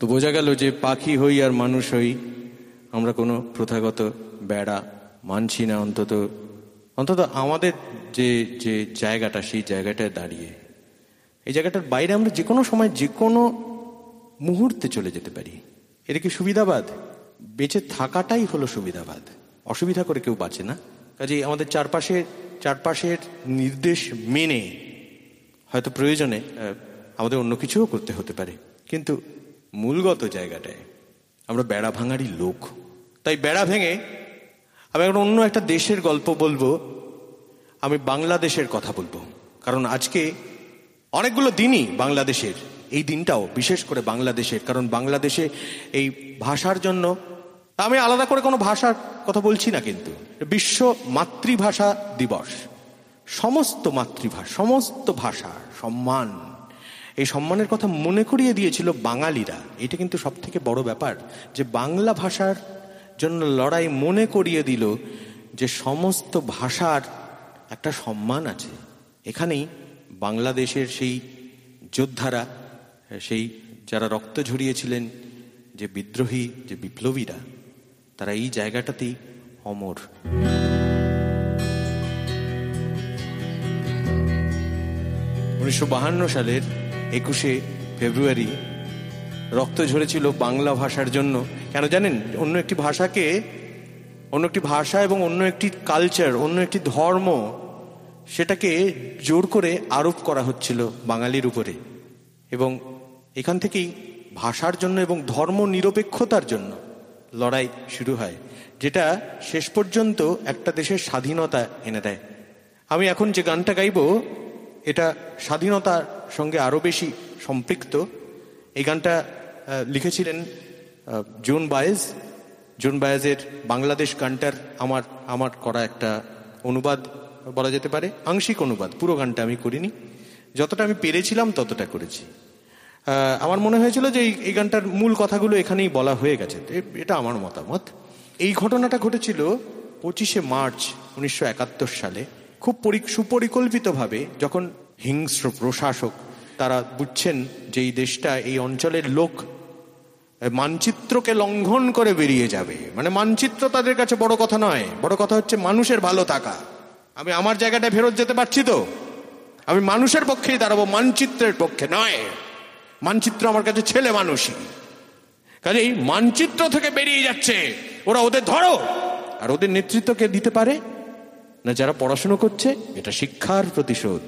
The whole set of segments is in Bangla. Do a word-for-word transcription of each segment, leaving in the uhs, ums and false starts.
তো বোঝা গেল যে পাখি হই আর মানুষ হই, আমরা কোনো প্রথাগত বেড়া মানছি না, অন্তত অন্তত আমাদের যে যে জায়গাটা, সেই জায়গাটায় দাঁড়িয়ে এই জায়গাটার বাইরে আমরা যে কোনো সময় যে কোনো মুহূর্তে চলে যেতে পারি। এটা কি সুবিধাবাদ? বেঁচে থাকাটাই হলো সুবিধাবাদ। অসুবিধা করে কেউ বাঁচে না। কাজেই আমাদের চারপাশে চারপাশের নির্দেশ মেনে হয়তো প্রয়োজনে আমাদের অন্য কিছুও করতে হতে পারে, কিন্তু মূলগত জায়গাটায় আমরা বেড়া ভাঙারই লোক। তাই বেড়া ভেঙে আমি এখন অন্য একটা দেশের গল্প বলবো। আমি বাংলাদেশের কথা বলবো, কারণ আজকে অনেকগুলো দিনই বাংলাদেশের, এই দিনটাও বিশেষ করে বাংলাদেশের, কারণ বাংলাদেশে এই ভাষার জন্য, আমি আলাদা করে কোনো ভাষার কথা বলছি না, কিন্তু বিশ্ব মাতৃভাষা দিবস, সমস্ত মাতৃভাষা, সমস্ত ভাষা সম্মান, এই সম্মানের কথা মনে করিয়ে দিয়েছিল বাঙালিরা। এটা কিন্তু সব থেকে বড় ব্যাপার, যে বাংলা ভাষার জন্য লড়াই মনে করিয়ে দিল যে সমস্ত ভাষার একটা সম্মান আছে। এখানেই বাংলাদেশের সেই যোদ্ধারা, সেই যারা রক্ত ঝরিয়েছিলেন, যে বিদ্রোহী, যে বিপ্লবীরা, তারা এই জায়গাটাতেই অমর। উনিশশো বাহান্ন সালের একুশে ফেব্রুয়ারি রক্ত ঝরেছিল বাংলা ভাষার জন্য। কেন জানেন? অন্য একটি ভাষাকে, অন্য একটি ভাষা এবং অন্য একটি কালচার, অন্য একটি ধর্ম, সেটাকে জোর করে আরোপ করা হচ্ছিল বাঙালির উপরে। এবং এখান থেকেই ভাষার জন্য এবং ধর্ম নিরপেক্ষতার জন্য লড়াই শুরু হয়, যেটা শেষ পর্যন্ত একটা দেশের স্বাধীনতা এনে দেয়। আমি এখন যে গানটা গাইব, এটা স্বাধীনতার সঙ্গে আরও বেশি সম্পৃক্ত। এই গানটা লিখেছিলেন জন বায়েজ। জন বায়েজের বাংলাদেশ গানটার আমার আমার করা একটা অনুবাদ বলা যেতে পারে, আংশিক অনুবাদ। পুরো গানটা আমি করিনি, যতটা আমি পেরেছিলাম ততটা করেছি। আমার মনে হয়েছিল যে এই গানটার মূল কথাগুলো এখানেই বলা হয়ে গেছে, এটা আমার মতামত। এই ঘটনাটা ঘটেছিল পঁচিশে মার্চ উনিশশো একাত্তর সালে, খুব সুপরিকল্পিতভাবে, যখন হিংস্র প্রশাসক তারা বুঝছেন যে এই দেশটা, এই অঞ্চলের লোক মানচিত্রকে লঙ্ঘন করে বেরিয়ে যাবে। মানে মানচিত্র তাদের কাছে বড় কথা নয়, বড় কথা হচ্ছে মানুষের ভালো থাকা। আমি আমার জায়গাটায় ফেরত যেতে পারছি তো, আমি মানুষের পক্ষেই দাঁড়াবো, মানচিত্রের পক্ষে নয়। মানচিত্র আমার কাছে ছেলে মানুষই। কাজে এই মানচিত্র থেকে বেরিয়ে যাচ্ছে ওরা, ওদের ধরো। আর ওদের নেতৃত্বকে দিতে পারে না যারা পড়াশুনো করছে। এটা শিক্ষার প্রতিশোধ।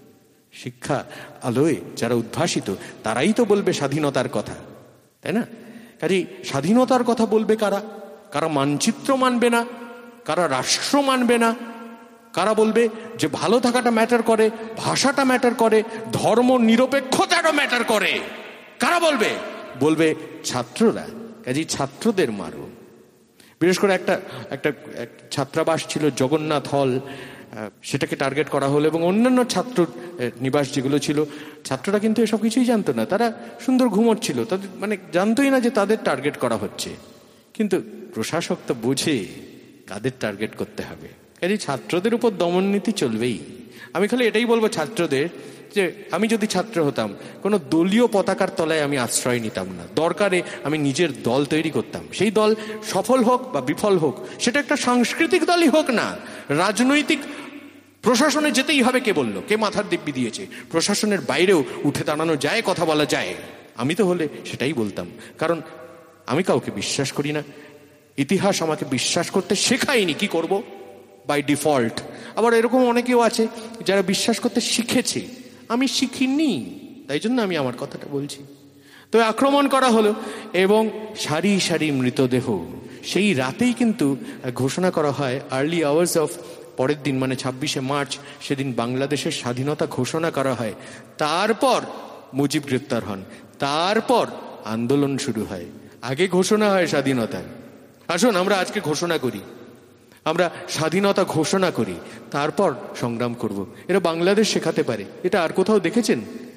শিক্ষা আলোয় যারা উদ্ভাসিত, তারাই তো বলবে স্বাধীনতার কথা, তাই না? কাজে স্বাধীনতার কথা বলবে কারা? কারা মানচিত্র মানবে না, কারা রাষ্ট্র মানবে না, কারা বলবে যে ভালো থাকাটা ম্যাটার করে, ভাষাটা ম্যাটার করে, ধর্ম নিরপেক্ষতাটা ম্যাটার করে, কারা বলবে? বলবে ছাত্ররা। কাজেই ছাত্রদের মারো। বিশেষ করে একটা একটা ছাত্রাবাস ছিল জগন্নাথ হল, সেটাকে টার্গেট করা হলো, এবং অন্যান্য ছাত্র নিবাস যেগুলো ছিল, ছাত্ররা কিন্তু এসব কিছুই জানতো না। তারা সুন্দর ঘুমোচ্ছিল, তাদের মানে জানতোই না যে তাদের টার্গেট করা হচ্ছে। কিন্তু প্রশাসক তো বোঝে কাদের টার্গেট করতে হবে। কাজে ছাত্রদের উপর দমন নীতি চলবেই। আমি খালি এটাই বলবো ছাত্রদের, যে আমি যদি ছাত্র হতাম, কোনো দলীয় পতাকার তলায় আমি আশ্রয় নিতাম না। দরকারে আমি নিজের দল তৈরি করতাম। সেই দল সফল হোক বা বিফল হোক, সেটা একটা সাংস্কৃতিক দলই হোক না, রাজনৈতিক প্রশাসনে যেতেই হবে। কে বললো? কে মাথার দিব্যি দিয়েছে? প্রশাসনের বাইরেও উঠে দাঁড়ানো যায়, কথা বলা যায়। আমি তো হলে সেটাই বলতাম, কারণ আমি কাউকে বিশ্বাস করি না। ইতিহাস আমাকে বিশ্বাস করতে শেখায়নি। কি করব? By default. আবার এরকম অনেকেও আছে যারা বিশ্বাস করতে শিখেছে, আমি শিখিনি, তাই জন্য আমি আমার কথাটা বলছি। তো আক্রমণ করা হলো এবং সারি সারি মৃতদেহ। সেই রাতেই কিন্তু ঘোষণা করা হয়, আর্লি আওয়ার্স অফ পরের দিন, মানে ছাব্বিশে মার্চ, সেদিন বাংলাদেশের স্বাধীনতা ঘোষণা করা হয়। তারপর মুজিব গ্রেপ্তার হন, তারপর আন্দোলন শুরু হয়। আগে ঘোষণা হয় স্বাধীনতা। আসুন আমরা আজকে ঘোষণা করি, আমরা স্বাধীনতা ঘোষণা করি, তারপর সংগ্রাম করব। এটা বাংলাদেশ শেখাতে পারে। এটা আর কোথাও দেখেছেন?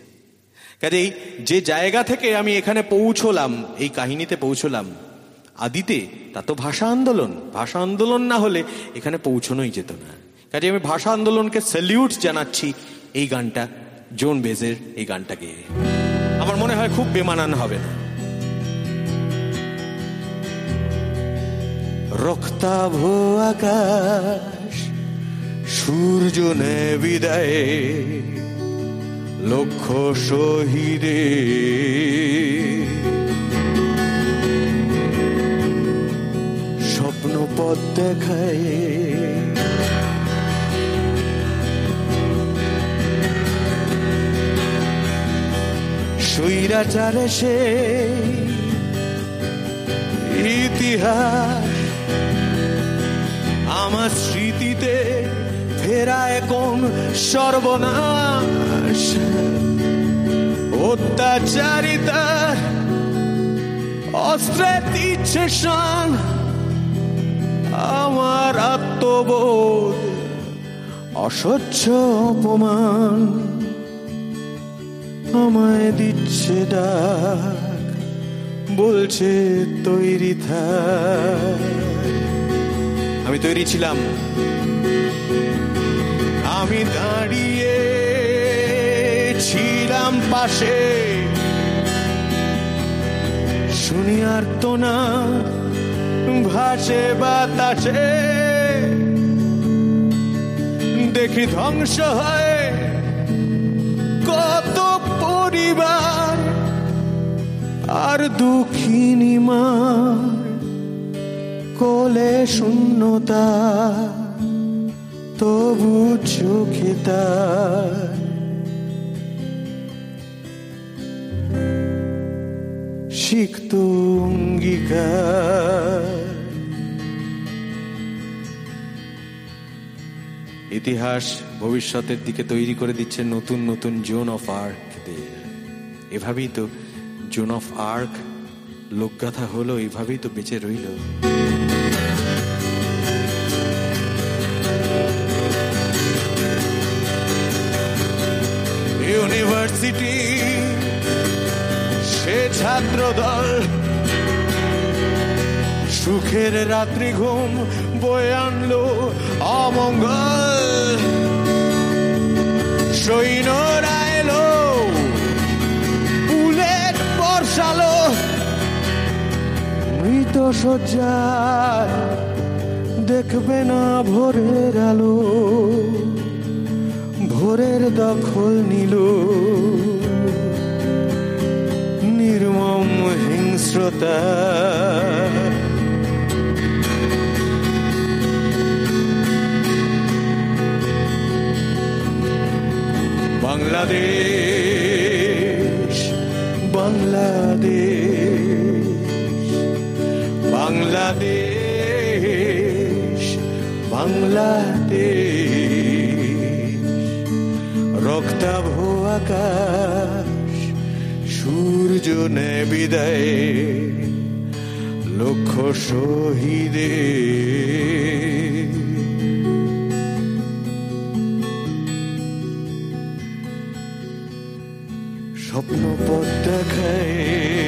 কাজেই যে জায়গা থেকে আমি এখানে পৌঁছলাম, এই কাহিনীতে পৌঁছলাম, আদিতে তা তো ভাষা আন্দোলন। ভাষা আন্দোলন না হলে এখানে পৌঁছনোই যেত না। কাজে আমি ভাষা আন্দোলনকে স্যালিউট জানাচ্ছি এই গানটা, জন বেজের এই গানটা গেয়ে। আমার মনে হয় খুব বেমানান হবে না। রক্তাভ আকাশ সূর্য নে বিদায় লক্ষ শহীদে স্বপ্ন পথ দেখায় স্বৈরাচারে সে ইতিহাস আমার স্মৃতিতে ফেরায় কোন সর্বনাশ অত্যাচারিতার অস্ত্রে দিচ্ছে শান আমার আত্মবোধ অসহ্য অপমান আমায় দিচ্ছে ডাক বলছে তৈরি থাক আমি তৈরি ছিলাম আমি দাঁড়িয়ে ছিলাম পাশে শুনি আর তো না ভাসে বাতাসে দেখি ধ্বংস হয় কত পরিবার আর দুঃখিনী মার কোলে শূন্যতা তবু চোখে তার সিক্ত অঙ্গীকার ইতিহাস ভবিষ্যতের দিকে তৈরি করে দিচ্ছে নতুন নতুন জোন অফ আর্কদের এভাবেই তো জোন অফ আর্ক লোকগাথা হলো এভাবেই তো বেঁচে রইল ইউনিভার্সিটি সে ছাত্র দল সুখের রাত্রি ঘুম বয়ে আনলো অমঙ্গল সৈন্যরা এলো বুলেট বর্ষালো মৃত শয্যায় দেখবে না ভোরের আলো ভোরের দখল নিল নির্মম হিংস্রতা বাংলাদেশ বাংলাদেশ বাংলাদেশ বাংলাদেশ রক্তাভ আকাশ সূর্য নে বিদায় লক্ষ শহীদে স্বপ্ন পথ দেখায়